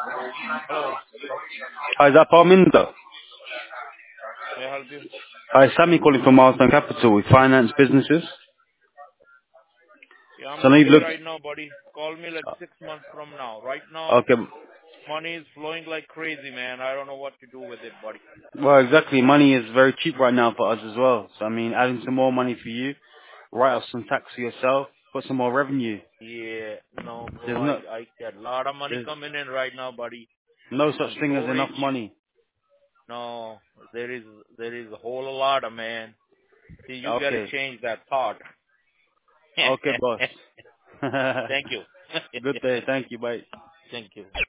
Hello. Hi, is that Parminder? May I help you? Hi, Sammy calling from Milestone Capital. We finance businesses. Yeah, I'm So I know you've busy looked. right now, buddy. Call me like 6 months from now. Right now, Okay. money is flowing like crazy, man. I don't know what to do with it, buddy. Well, exactly. Money is very cheap right now for us as well. So I mean, adding some more money for you, write off some tax for yourself, put some more revenue. Yeah, no, bro. There's I no, I got a lot of money there's coming in right now, buddy. no such I'm thing as so enough rich. money. No, there is a whole lot of man. See, you got to Okay. change that thought. Okay, boss. Thank you. Good day. Thank you. Bye. Thank you.